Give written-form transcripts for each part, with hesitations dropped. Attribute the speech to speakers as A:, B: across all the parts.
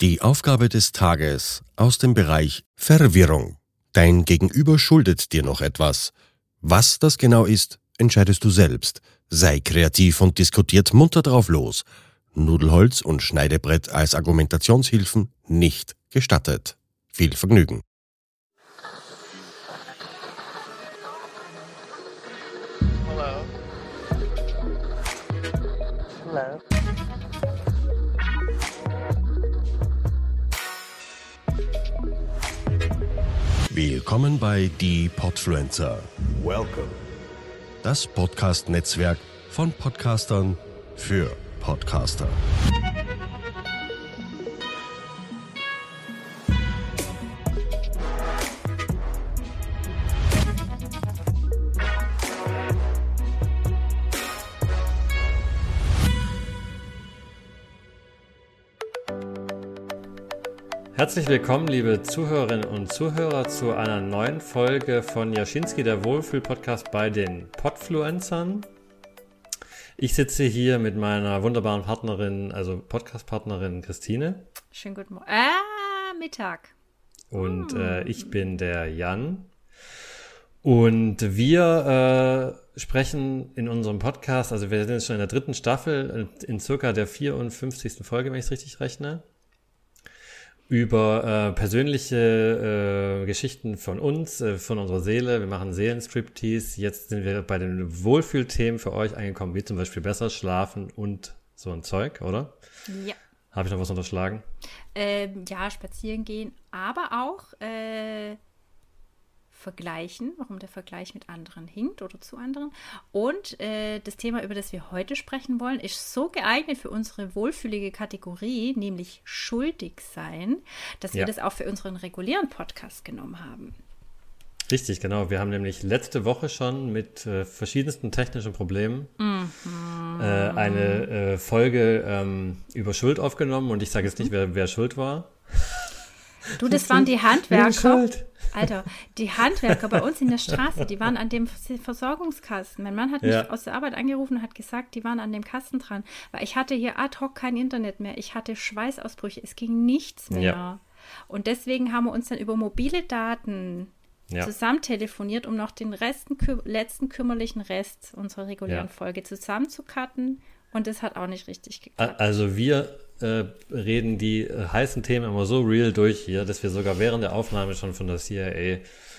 A: Die Aufgabe des Tages aus dem Bereich Verwirrung. Dein Gegenüber schuldet dir noch etwas. Was das genau ist, entscheidest du selbst. Sei kreativ und diskutiert munter drauf los. Nudelholz und Schneidebrett als Argumentationshilfen nicht gestattet. Viel Vergnügen.
B: Hello. Hello.
A: Willkommen bei Die Podfluencer.
C: Welcome.
A: Das Podcast-Netzwerk von Podcastern für Podcaster.
D: Herzlich willkommen, liebe Zuhörerinnen und Zuhörer, zu einer neuen Folge von Jaschinski, der Wohlfühl-Podcast bei den Podfluencern. Ich sitze hier mit meiner wunderbaren Partnerin, also Podcast-Partnerin Christine.
E: Schönen guten Morgen. Mittag.
D: Und ich bin der Jan. Und wir sprechen in unserem Podcast, also wir sind jetzt schon in der 3. Staffel, in circa der 54. Folge, wenn ich es richtig rechne, über persönliche Geschichten von uns, von unserer Seele. Wir machen Seelenstriptease. Jetzt sind wir bei den Wohlfühlthemen für euch angekommen, wie zum Beispiel besser schlafen und so ein Zeug, oder?
E: Ja.
D: Habe ich noch was unterschlagen?
E: Ja, spazieren gehen, aber auch vergleichen, warum der Vergleich mit anderen hinkt oder zu anderen. Und das Thema, über das wir heute sprechen wollen, ist so geeignet für unsere wohlfühlige Kategorie, nämlich schuldig sein, dass wir das auch für unseren regulären Podcast genommen haben.
D: Richtig, genau. Wir haben nämlich letzte Woche schon mit verschiedensten technischen Problemen eine Folge über Schuld aufgenommen. Und ich sage jetzt nicht, wer schuld war.
E: Du, das waren die Handwerker. Alter, die Handwerker bei uns in der Straße, die waren an dem Versorgungskasten. Mein Mann hat mich aus der Arbeit angerufen und hat gesagt, die waren an dem Kasten dran. Weil ich hatte hier ad hoc kein Internet mehr. Ich hatte Schweißausbrüche. Es ging nichts mehr. Ja. Und deswegen haben wir uns dann über mobile Daten zusammen telefoniert, um noch den letzten kümmerlichen Rest unserer regulären Folge zusammenzucutten. Und das hat auch nicht richtig geklappt.
D: Also wir reden die heißen Themen immer so real durch hier, dass wir sogar während der Aufnahme schon von der CIA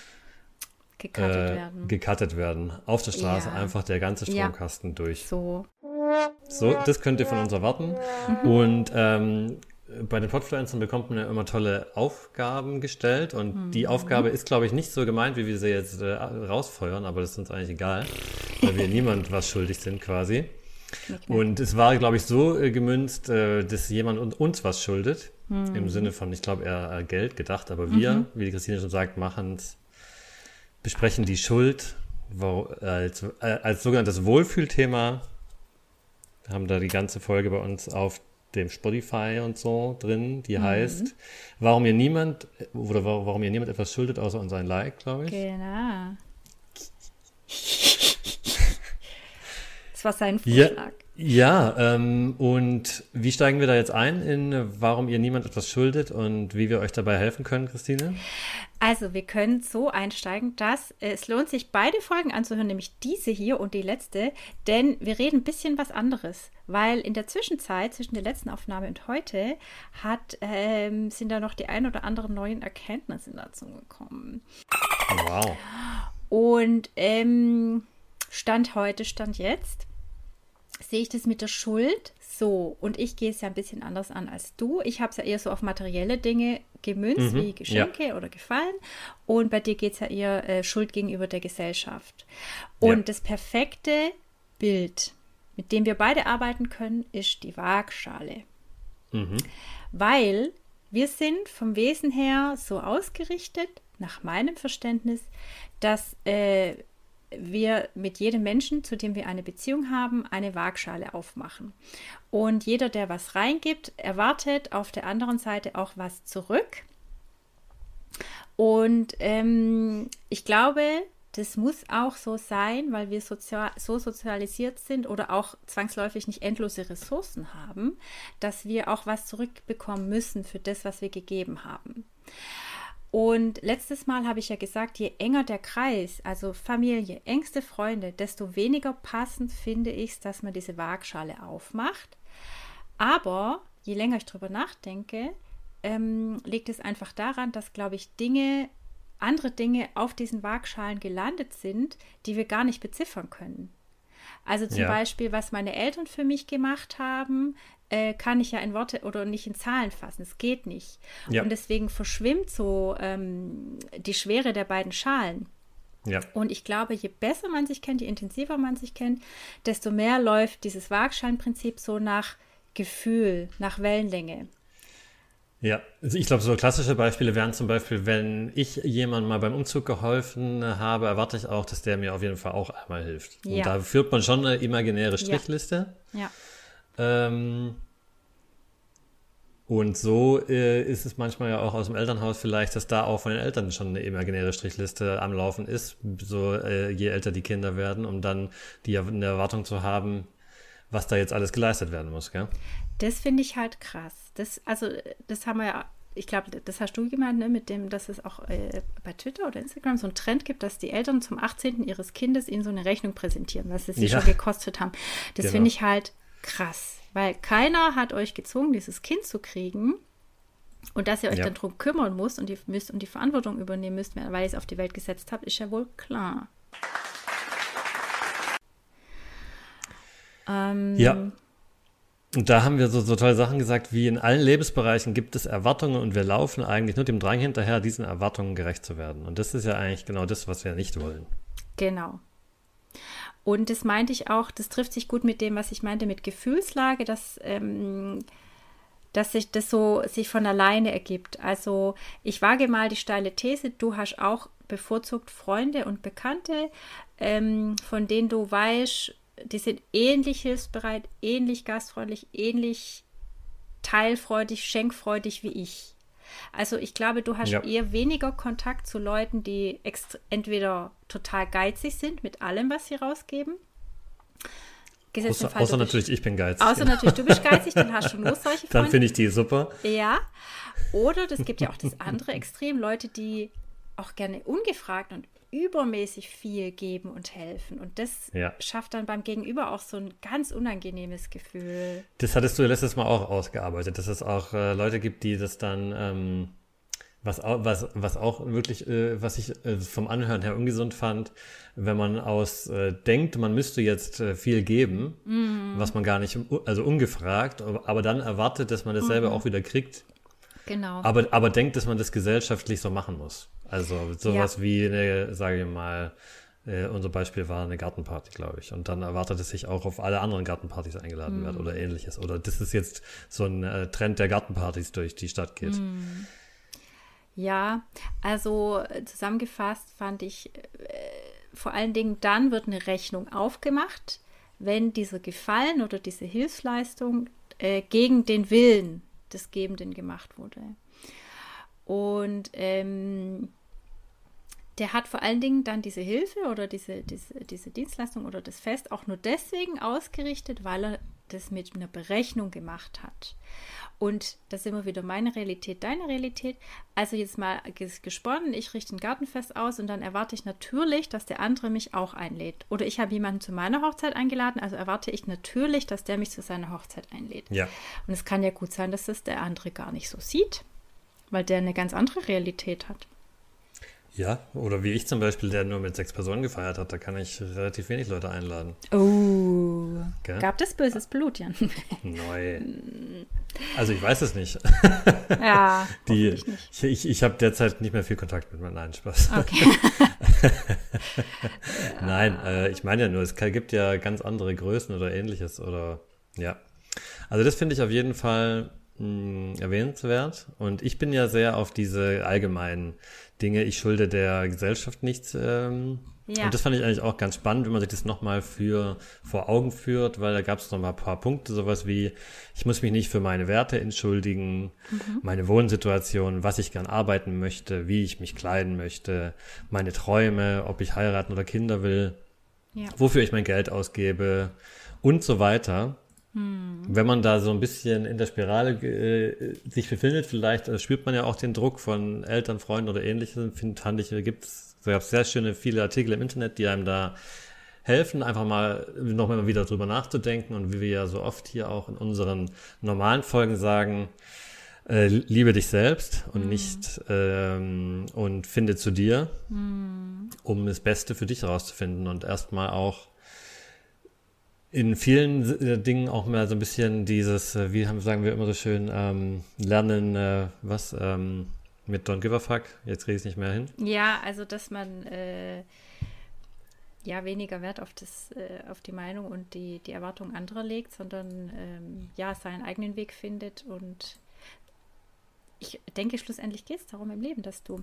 D: gecuttet werden. Auf der Straße einfach der ganze Stromkasten durch. So, das könnt ihr von uns erwarten. Und bei den Podfluencern bekommt man ja immer tolle Aufgaben gestellt. Und die Aufgabe ist, glaube ich, nicht so gemeint, wie wir sie jetzt rausfeuern, aber das ist uns eigentlich egal, weil wir niemand was schuldig sind quasi. Und es war, glaube ich, so gemünzt, dass jemand uns was schuldet. Im Sinne von, ich glaube, eher Geld gedacht. Aber wir, wie die Christine schon sagt, besprechen die Schuld als sogenanntes Wohlfühlthema. Wir haben da die ganze Folge bei uns auf dem Spotify und so drin, die heißt, warum ihr niemand etwas schuldet, außer uns ein Like, glaube ich.
E: Genau. Das war sein Vorschlag.
D: Ja, und wie steigen wir da jetzt ein in warum ihr niemand etwas schuldet und wie wir euch dabei helfen können, Christine?
E: Also wir können so einsteigen, dass es lohnt sich, beide Folgen anzuhören, nämlich diese hier und die letzte, denn wir reden ein bisschen was anderes, weil in der Zwischenzeit, zwischen der letzten Aufnahme und heute, sind da noch die ein oder anderen neuen Erkenntnisse dazu gekommen.
D: Wow.
E: Und Stand jetzt, sehe ich das mit der Schuld so. Und ich gehe es ja ein bisschen anders an als du. Ich habe es ja eher so auf materielle Dinge gemünzt, wie Geschenke oder Gefallen. Und bei dir geht es ja eher Schuld gegenüber der Gesellschaft. Und das perfekte Bild, mit dem wir beide arbeiten können, ist die Waagschale. Weil wir sind vom Wesen her so ausgerichtet, nach meinem Verständnis, dass wir mit jedem Menschen, zu dem wir eine Beziehung haben, eine Waagschale aufmachen. Und jeder, der was reingibt, erwartet auf der anderen Seite auch was zurück. Und ich glaube das muss auch so sein, weil wir so sozialisiert sind oder auch zwangsläufig nicht endlose Ressourcen haben, dass wir auch was zurückbekommen müssen für das, was wir gegeben haben. Und letztes Mal habe ich ja gesagt, je enger der Kreis, also Familie, engste Freunde, desto weniger passend finde ich es, dass man diese Waagschale aufmacht. Aber je länger ich drüber nachdenke, liegt es einfach daran, dass, glaube ich, andere Dinge auf diesen Waagschalen gelandet sind, die wir gar nicht beziffern können. Also zum Beispiel, was meine Eltern für mich gemacht haben, kann ich ja in Worte oder nicht in Zahlen fassen. Es geht nicht. Ja. Und deswegen verschwimmt so die Schwere der beiden Schalen. Ja. Und ich glaube, je besser man sich kennt, je intensiver man sich kennt, desto mehr läuft dieses Waagschalenprinzip so nach Gefühl, nach Wellenlänge.
D: Ja, also ich glaube, so klassische Beispiele wären zum Beispiel, wenn ich jemandem mal beim Umzug geholfen habe, erwarte ich auch, dass der mir auf jeden Fall auch einmal hilft. Ja. Und da führt man schon eine imaginäre Strichliste. Ja. Und so ist es manchmal ja auch aus dem Elternhaus vielleicht, dass da auch von den Eltern schon eine imaginäre Strichliste am Laufen ist, so je älter die Kinder werden, um dann eine Erwartung zu haben, was da jetzt alles geleistet werden muss, gell?
E: Das finde ich halt krass. Das haben wir ja, ich glaube, das hast du gemeint, ne, mit dem, dass es auch bei Twitter oder Instagram so einen Trend gibt, dass die Eltern zum 18. ihres Kindes ihnen so eine Rechnung präsentieren, was sie schon gekostet haben. Das finde ich halt krass, weil keiner hat euch gezwungen, dieses Kind zu kriegen und dass ihr euch dann drum kümmern müsst und die Verantwortung übernehmen müsst, weil ihr es auf die Welt gesetzt habt, ist ja wohl klar.
D: Ja. Und da haben wir so tolle Sachen gesagt, wie in allen Lebensbereichen gibt es Erwartungen und wir laufen eigentlich nur dem Drang hinterher, diesen Erwartungen gerecht zu werden. Und das ist ja eigentlich genau das, was wir nicht wollen.
E: Genau. Und das meinte ich auch, das trifft sich gut mit dem, was ich meinte, mit Gefühlslage, dass sich das so sich von alleine ergibt. Also ich wage mal die steile These, du hast auch bevorzugt Freunde und Bekannte, von denen du weißt, die sind ähnlich hilfsbereit, ähnlich gastfreundlich, ähnlich teilfreudig, schenkfreudig wie ich. Also ich glaube, du hast eher weniger Kontakt zu Leuten, die entweder total geizig sind mit allem, was sie rausgeben.
D: Außer natürlich, ich bin geizig.
E: Außer natürlich, du bist geizig, dann hast du nur solche Freunde.
D: Dann finde ich die super.
E: Ja, oder das gibt ja auch das andere Extrem, Leute, die auch gerne ungefragt und übermäßig viel geben und helfen. Und das schafft dann beim Gegenüber auch so ein ganz unangenehmes Gefühl.
D: Das hattest du letztes Mal auch ausgearbeitet, dass es auch Leute gibt, die das dann, was auch wirklich, was ich vom Anhören her ungesund fand, wenn man denkt, man müsste jetzt viel geben, was man gar nicht, also ungefragt, aber dann erwartet, dass man dasselbe auch wieder kriegt.
E: Genau.
D: Aber denkt, dass man das gesellschaftlich so machen muss. Also sowas wie, sage ich mal, unser Beispiel war eine Gartenparty, glaube ich. Und dann erwartet es sich auch auf alle anderen Gartenpartys eingeladen wird oder ähnliches. Oder das ist jetzt so ein Trend der Gartenpartys durch die Stadt geht.
E: Ja, also zusammengefasst fand ich, vor allen Dingen dann wird eine Rechnung aufgemacht, wenn dieser Gefallen oder diese Hilfsleistung gegen den Willen des Gebenden gemacht wurde. Und der hat vor allen Dingen dann diese Hilfe oder diese Dienstleistung oder das Fest auch nur deswegen ausgerichtet, weil er das mit einer Berechnung gemacht hat. Und das ist immer wieder meine Realität, deine Realität. Also jetzt mal gesponnen, ich richte ein Gartenfest aus und dann erwarte ich natürlich, dass der andere mich auch einlädt. Oder ich habe jemanden zu meiner Hochzeit eingeladen, also erwarte ich natürlich, dass der mich zu seiner Hochzeit einlädt. Ja. Und es kann ja gut sein, dass das der andere gar nicht so sieht, weil der eine ganz andere Realität hat.
D: Ja, oder wie ich zum Beispiel, der nur mit 6 Personen gefeiert hat, da kann ich relativ wenig Leute einladen.
E: Oh, gab es böses Blut, Jan?
D: Neu. Also ich weiß es nicht.
E: Ja, nicht.
D: Ich habe derzeit nicht mehr viel Kontakt mit meinem. Nein, Spaß. Okay. Nein, ich meine ja nur, es gibt ja ganz andere Größen oder ähnliches oder ja. Also das finde ich auf jeden Fall erwähnenswert und ich bin ja sehr auf diese allgemeinen Dinge, ich schulde der Gesellschaft nichts Und das fand ich eigentlich auch ganz spannend, wenn man sich das nochmal vor Augen führt, weil da gab es nochmal ein paar Punkte, sowas wie, ich muss mich nicht für meine Werte entschuldigen, meine Wohnsituation, was ich gern arbeiten möchte, wie ich mich kleiden möchte, meine Träume, ob ich heiraten oder Kinder will, wofür ich mein Geld ausgebe und so weiter. Wenn man da so ein bisschen in der Spirale sich befindet, vielleicht spürt man ja auch den Druck von Eltern, Freunden oder Ähnlichem, fand ich, gab es sehr viele Artikel im Internet, die einem da helfen, einfach mal nochmal wieder drüber nachzudenken und wie wir ja so oft hier auch in unseren normalen Folgen sagen, liebe dich selbst und nicht und finde zu dir, um das Beste für dich herauszufinden und erstmal auch in vielen Dingen auch mal so ein bisschen dieses, sagen wir immer so schön, lernen, mit Don't Give a Fuck, jetzt kriege ich es nicht mehr hin.
E: Ja, also dass man weniger Wert auf die Meinung und die Erwartung anderer legt, sondern seinen eigenen Weg findet. Und ich denke, schlussendlich geht es darum im Leben, dass du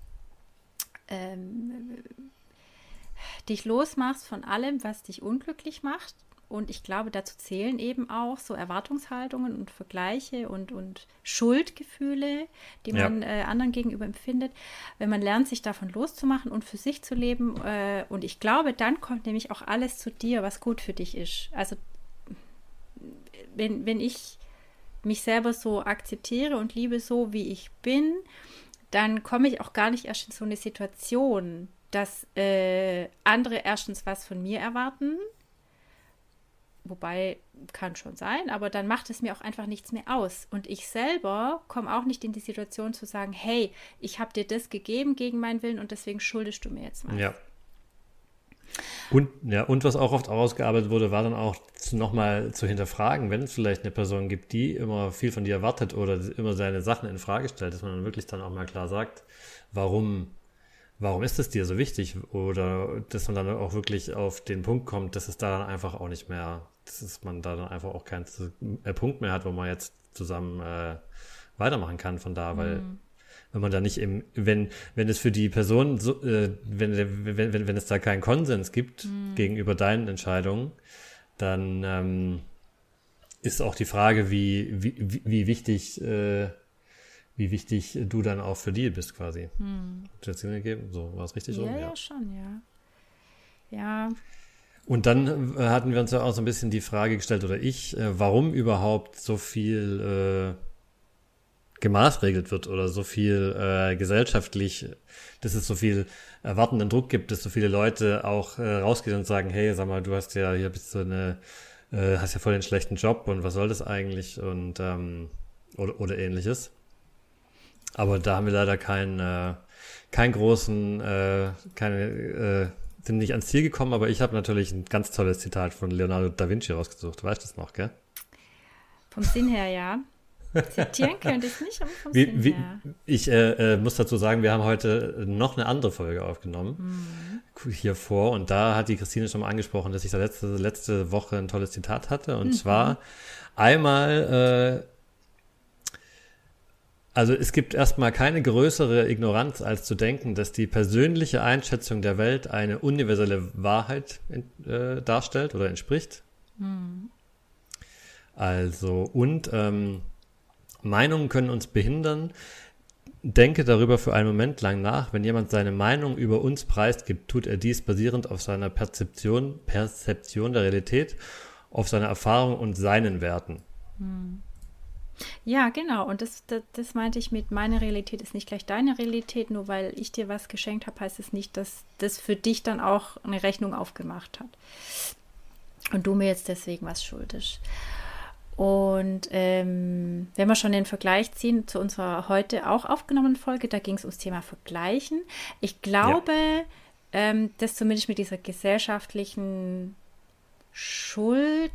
E: dich losmachst von allem, was dich unglücklich macht. Und ich glaube, dazu zählen eben auch so Erwartungshaltungen und Vergleiche und Schuldgefühle, die man anderen gegenüber empfindet. Wenn man lernt, sich davon loszumachen und für sich zu leben. Und ich glaube, dann kommt nämlich auch alles zu dir, was gut für dich ist. Also wenn ich mich selber so akzeptiere und liebe so, wie ich bin, dann komme ich auch gar nicht erst in so eine Situation, dass andere erstens was von mir erwarten. Wobei, kann schon sein, aber dann macht es mir auch einfach nichts mehr aus. Und ich selber komme auch nicht in die Situation zu sagen, hey, ich habe dir das gegeben gegen meinen Willen und deswegen schuldest du mir jetzt mal.
D: Ja. Und was auch oft ausgearbeitet wurde, war dann auch nochmal zu hinterfragen, wenn es vielleicht eine Person gibt, die immer viel von dir erwartet oder immer seine Sachen in Frage stellt, dass man dann wirklich dann auch mal klar sagt, warum ist es dir so wichtig? Oder dass man dann auch wirklich auf den Punkt kommt, dass es da dann einfach auch nicht mehr, dass man da dann einfach auch keinen Punkt mehr hat, wo man jetzt zusammen weitermachen kann von da, weil wenn man da nicht wenn es für die Person so, wenn es da keinen Konsens gibt gegenüber deinen Entscheidungen, dann ist auch die Frage, wie wichtig du dann auch für die bist quasi. Hast du jetzt gegeben? So, war es richtig so?
E: Ja, schon, ja. Ja.
D: Und dann hatten wir uns ja auch so ein bisschen die Frage gestellt, oder ich, warum überhaupt so viel gemaßregelt wird oder so viel gesellschaftlich, dass es so viel erwartenden Druck gibt, dass so viele Leute auch rausgehen und sagen, hey, sag mal, du hast ja hier hast ja voll den schlechten Job und was soll das eigentlich und oder ähnliches. Aber da haben wir leider sind nicht ans Ziel gekommen, aber ich habe natürlich ein ganz tolles Zitat von Leonardo da Vinci rausgesucht. Du weißt das noch, gell?
E: Vom Sinn her, ja. Zitieren könnte ich nicht, aber vom Sinn her.
D: Ich muss dazu sagen, wir haben heute noch eine andere Folge aufgenommen, hier vor, und da hat die Christine schon mal angesprochen, dass ich da letzte Woche ein tolles Zitat hatte, und zwar einmal also es gibt erstmal keine größere Ignoranz, als zu denken, dass die persönliche Einschätzung der Welt eine universelle Wahrheit darstellt oder entspricht. Also, und Meinungen können uns behindern. Denke darüber für einen Moment lang nach. Wenn jemand seine Meinung über uns preisgibt, tut er dies basierend auf seiner Perzeption der Realität, auf seiner Erfahrung und seinen Werten.
E: Ja, genau. Und das meinte ich mit, meine Realität ist nicht gleich deine Realität. Nur weil ich dir was geschenkt habe, heißt es nicht, dass das für dich dann auch eine Rechnung aufgemacht hat. Und du mir jetzt deswegen was schuldest. Und wenn wir schon den Vergleich ziehen zu unserer heute auch aufgenommenen Folge, da ging es ums Thema Vergleichen. Ich glaube, dass zumindest mit dieser gesellschaftlichen Schuld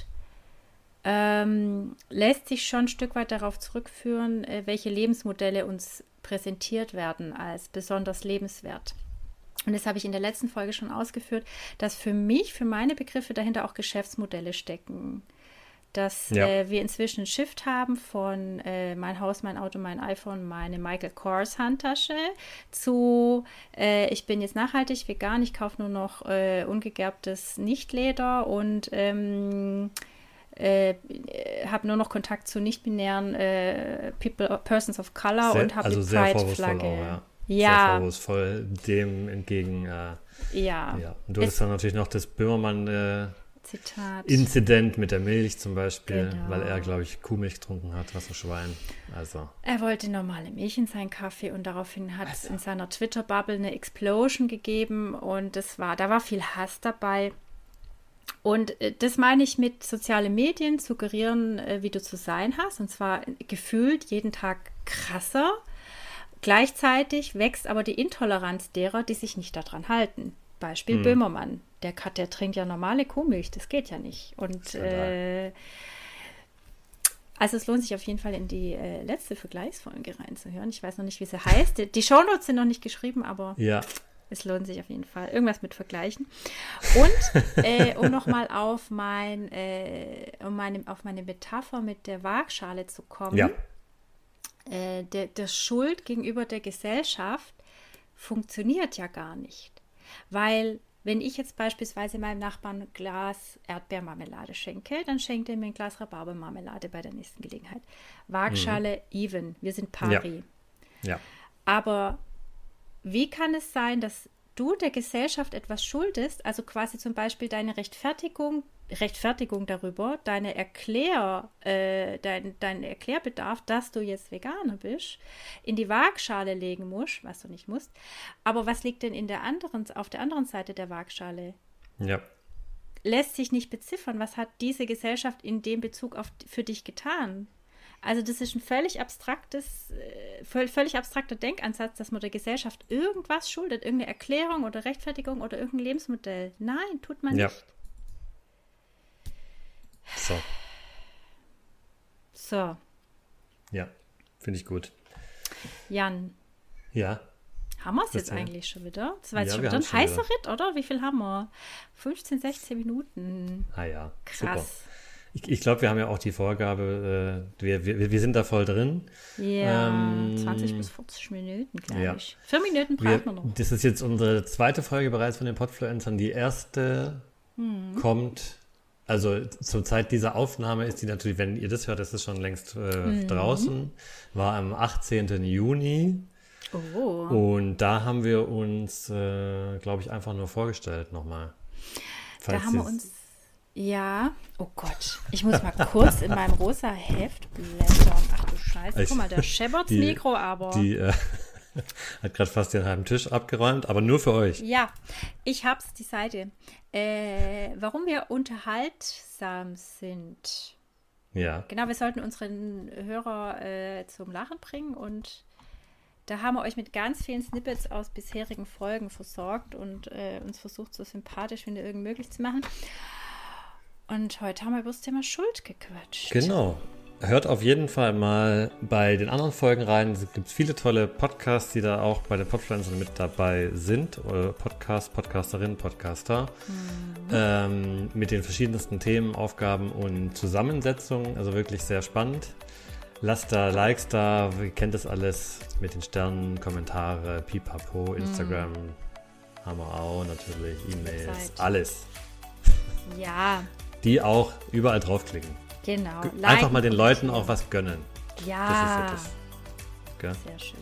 E: lässt sich schon ein Stück weit darauf zurückführen, welche Lebensmodelle uns präsentiert werden als besonders lebenswert. Und das habe ich in der letzten Folge schon ausgeführt, dass für meine Begriffe dahinter auch Geschäftsmodelle stecken. dass wir inzwischen ein Shift haben von mein Haus, mein Auto, mein iPhone, meine Michael Kors Handtasche zu ich bin jetzt nachhaltig, vegan, ich kaufe nur noch ungegerbtes Nichtleder und habe nur noch Kontakt zu nicht-binären Persons of Color und habe die Pride-Flagge.
D: Sehr vorwurfsvoll dem entgegen. Und du hattest dann natürlich noch das Böhmermann Inzident mit der Milch zum Beispiel, weil er, glaube ich, Kuhmilch getrunken hat, Wasserschwein. Also.
E: Er wollte normale Milch in seinen Kaffee und daraufhin hat es in seiner Twitter-Bubble eine Explosion gegeben und da war viel Hass dabei. Und das meine ich mit sozialen Medien suggerieren, wie du zu sein hast, und zwar gefühlt jeden Tag krasser. Gleichzeitig wächst aber die Intoleranz derer, die sich nicht daran halten. Beispiel Böhmermann. Der trinkt ja normale Kuhmilch, das geht ja nicht. Und also es lohnt sich auf jeden Fall in die letzte Vergleichsfolge reinzuhören. Ich weiß noch nicht, wie sie heißt. Die Shownotes sind noch nicht geschrieben, aber es lohnt sich auf jeden Fall. Irgendwas mit Vergleichen. Und um nochmal auf meine Metapher mit der Waagschale zu kommen.
D: Ja.
E: Der Schuld gegenüber der Gesellschaft funktioniert ja gar nicht. Weil, wenn ich jetzt beispielsweise meinem Nachbarn ein Glas Erdbeermarmelade schenke, dann schenkt er mir ein Glas Rhabarbermarmelade bei der nächsten Gelegenheit. Waagschale even, wir sind pari.
D: Ja.
E: Aber wie kann es sein, dass du der Gesellschaft etwas schuldest, also quasi zum Beispiel deine Rechtfertigung darüber, dein Erklärbedarf, dass du jetzt Veganer bist, in die Waagschale legen musst, was du nicht musst. Aber was liegt denn auf der anderen Seite der Waagschale?
D: Ja.
E: Lässt sich nicht beziffern. Was hat diese Gesellschaft in dem Bezug für dich getan? Also das ist ein völlig abstrakter Denkansatz, dass man der Gesellschaft irgendwas schuldet, irgendeine Erklärung oder Rechtfertigung oder irgendein Lebensmodell. Nein, tut man nicht. So.
D: Ja, finde ich gut.
E: Jan.
D: Ja.
E: Haben wir es jetzt eigentlich schon wieder? Das war jetzt schon wieder ein heißer Ritt, oder? Wie viel haben wir? 15, 16 Minuten.
D: Ah ja,
E: krass.
D: Super. Ich glaube, wir haben ja auch die Vorgabe, wir sind da voll drin.
E: Ja, 20 bis 40 Minuten, glaube ich. 4 Minuten brauchen wir noch.
D: Das ist jetzt unsere zweite Folge bereits von den Podfluencern. Die erste kommt, also zur Zeit dieser Aufnahme ist die natürlich, wenn ihr das hört, ist es schon längst draußen, war am 18. Juni.
E: Oh.
D: Und da haben wir uns, glaube ich, einfach nur vorgestellt nochmal.
E: Da haben wir uns, oh Gott, ich muss mal kurz in meinem rosa Heft blättern. Ach du Scheiße, guck mal, der scheppert's Mikro aber.
D: Die hat gerade fast den halben Tisch abgeräumt, aber nur für euch.
E: Ja, ich hab's, die Seite. Warum wir unterhaltsam sind.
D: Ja.
E: Genau, wir sollten unseren Hörer zum Lachen bringen und da haben wir euch mit ganz vielen Snippets aus bisherigen Folgen versorgt und uns versucht, so sympathisch wie irgend möglich zu machen. Und heute haben wir über das Thema Schuld gequatscht.
D: Genau. Hört auf jeden Fall mal bei den anderen Folgen rein. Es gibt viele tolle Podcasts, die da auch bei den Podfluencern mit dabei sind. Podcasterinnen, Podcaster. Mit den verschiedensten Themen, Aufgaben und Zusammensetzungen. Also wirklich sehr spannend. Lasst da Likes da, ihr kennt das alles mit den Sternen, Kommentare, Pipapo, Instagram, haben wir auch natürlich, E-Mails, alles.
E: Ja.
D: Die auch überall draufklicken.
E: Genau.
D: Einfach mal den Leuten auch was gönnen.
E: Ja.
D: Das ist so das. Gell?
E: Sehr schön.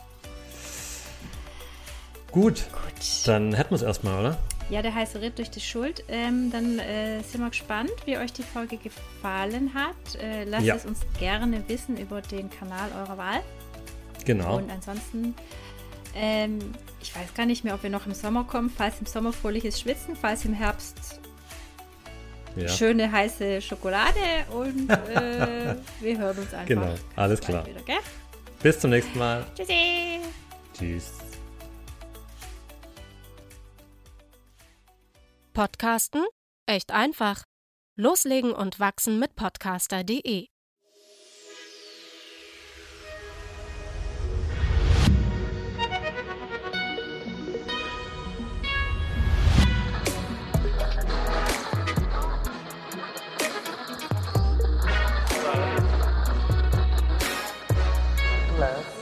D: Gut. Dann hätten wir es erstmal, oder?
E: Ja, der heiße Ritt durch die Schuld. Dann sind wir gespannt, wie euch die Folge gefallen hat. Lasst es uns gerne wissen über den Kanal eurer Wahl.
D: Genau.
E: Und ansonsten, ich weiß gar nicht mehr, ob wir noch im Sommer kommen. Falls im Sommer fröhliches Schwitzen, falls im Herbst schöne heiße Schokolade und wir hören uns einfach.
D: Genau, alles klar.
E: Wieder, gell?
D: Bis zum nächsten Mal.
E: Tschüssi.
D: Tschüss.
C: Podcasten? Echt einfach. Loslegen und wachsen mit podcaster.de
B: Love.